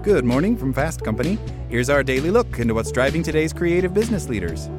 Good morning from Fast Company. Here's our daily look into what's driving today's creative business leaders.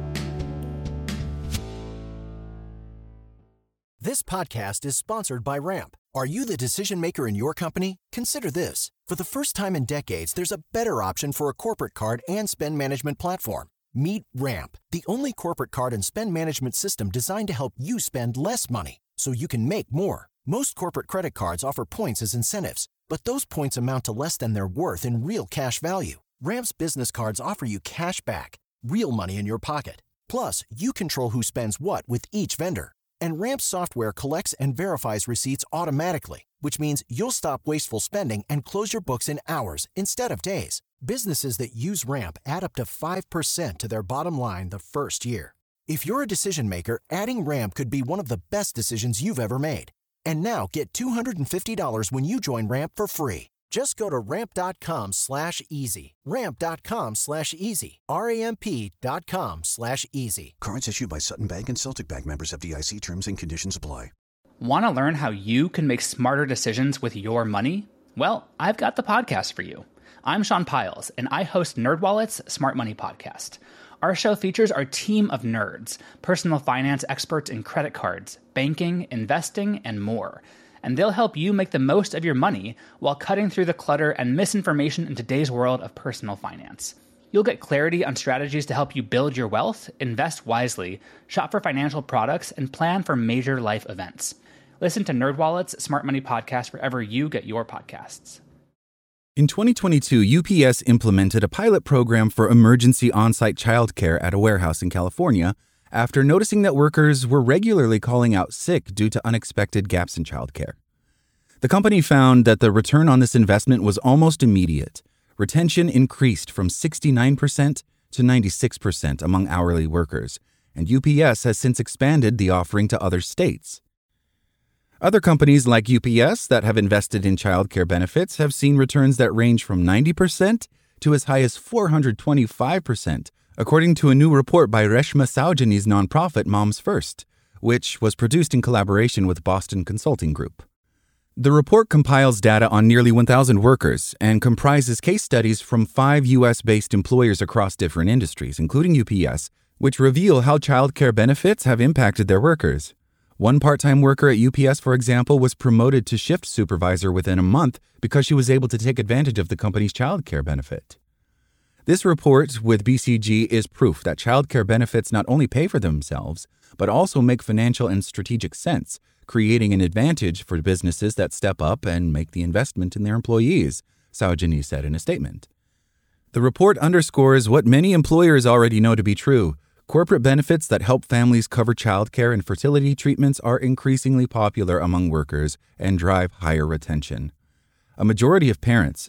This podcast is sponsored by Ramp. Are you the decision maker in your company? Consider this. For the first time in decades, there's a better option for a corporate card and spend management platform. Meet Ramp, the only corporate card and spend management system designed to help you spend less money so you can make more. Most corporate credit cards offer points as incentives, but those points amount to less than their worth in real cash value. Ramp's business cards offer you cash back, real money in your pocket. Plus, you control who spends what with each vendor. And Ramp software collects and verifies receipts automatically, which means you'll stop wasteful spending and close your books in hours instead of days. Businesses that use Ramp add up to 5% to their bottom line the first year. If you're a decision maker, adding Ramp could be one of the best decisions you've ever made. And now get $250 when you join Ramp for free. Just go to ramp.com/easy. Ramp.com/easy. RAMP.com/easy. Cards issued by Sutton Bank and Celtic Bank, members of FDIC. Terms and conditions apply. Want to learn how you can make smarter decisions with your money? Well, I've got the podcast for you. I'm Sean Piles, and I host NerdWallet's Smart Money Podcast. Our show features our team of nerds, personal finance experts in credit cards, banking, investing, and more. And they'll help you make the most of your money while cutting through the clutter and misinformation in today's world of personal finance. You'll get clarity on strategies to help you build your wealth, invest wisely, shop for financial products, and plan for major life events. Listen to NerdWallet's Smart Money Podcast wherever you get your podcasts. In 2022, UPS implemented a pilot program for emergency on-site childcare at a warehouse in California after noticing that workers were regularly calling out sick due to unexpected gaps in childcare. The company found that the return on this investment was almost immediate. Retention increased from 69% to 96% among hourly workers, and UPS has since expanded the offering to other states. Other companies like UPS that have invested in childcare benefits have seen returns that range from 90% to as high as 425%, according to a new report by Reshma Saujani's nonprofit Moms First, which was produced in collaboration with Boston Consulting Group. The report compiles data on nearly 1,000 workers and comprises case studies from 5 U.S.-based employers across different industries, including UPS, which reveal how childcare benefits have impacted their workers. One part-time worker at UPS, for example, was promoted to shift supervisor within a month because she was able to take advantage of the company's childcare benefit. This report with BCG is proof that childcare benefits not only pay for themselves, but also make financial and strategic sense, creating an advantage for businesses that step up and make the investment in their employees, Saujani said in a statement. The report underscores what many employers already know to be true. Corporate benefits that help families cover childcare and fertility treatments are increasingly popular among workers and drive higher retention. A majority of parents,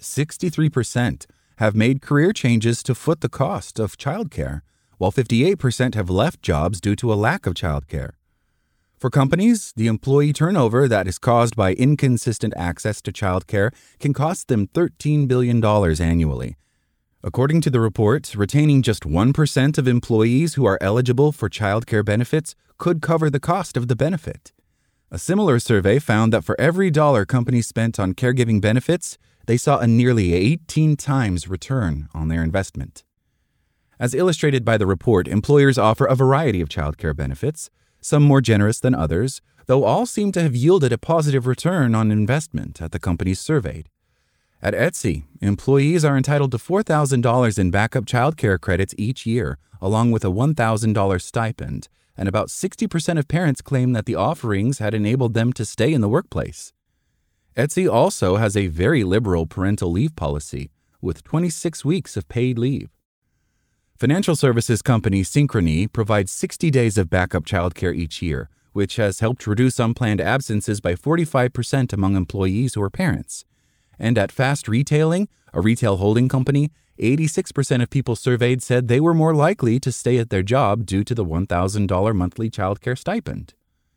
63%, have made career changes to foot the cost of childcare, while 58% have left jobs due to a lack of childcare. For companies, the employee turnover that is caused by inconsistent access to childcare can cost them $13 billion annually. According to the report, retaining just 1% of employees who are eligible for childcare benefits could cover the cost of the benefit. A similar survey found that for every dollar companies spent on caregiving benefits, they saw a nearly 18 times return on their investment. As illustrated by the report, employers offer a variety of childcare benefits, some more generous than others, though all seem to have yielded a positive return on investment at the companies surveyed. At Etsy, employees are entitled to $4,000 in backup childcare credits each year, along with a $1,000 stipend, and about 60% of parents claim that the offerings had enabled them to stay in the workplace. Etsy also has a very liberal parental leave policy, with 26 weeks of paid leave. Financial services company Synchrony provides 60 days of backup childcare each year, which has helped reduce unplanned absences by 45% among employees who are parents. And at Fast Retailing, a retail holding company, 86% of people surveyed said they were more likely to stay at their job due to the $1,000 monthly childcare stipend.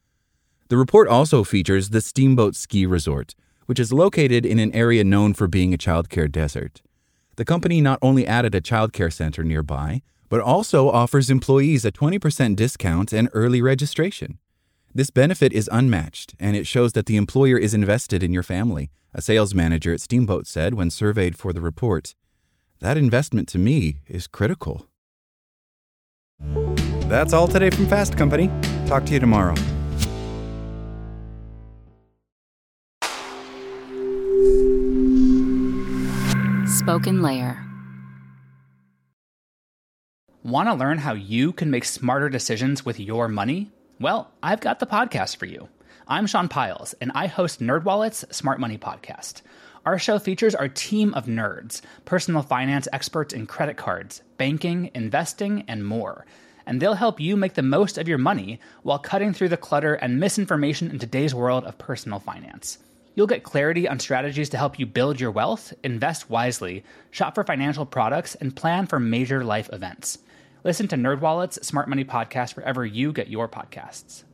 The report also features the Steamboat Ski Resort, which is located in an area known for being a childcare desert. The company not only added a childcare center nearby, but also offers employees a 20% discount and early registration. This benefit is unmatched, and it shows that the employer is invested in your family, a sales manager at Steamboat said when surveyed for the report. That investment to me is critical. That's all today from Fast Company. Talk to you tomorrow. Spoken Layer. Want to learn how you can make smarter decisions with your money? Well, I've got the podcast for you. I'm Sean Pyles, and I host NerdWallet's Smart Money Podcast. Our show features our team of nerds, personal finance experts in credit cards, banking, investing, and more. And they'll help you make the most of your money while cutting through the clutter and misinformation in today's world of personal finance. You'll get clarity on strategies to help you build your wealth, invest wisely, shop for financial products, and plan for major life events. Listen to NerdWallet's Smart Money Podcast wherever you get your podcasts.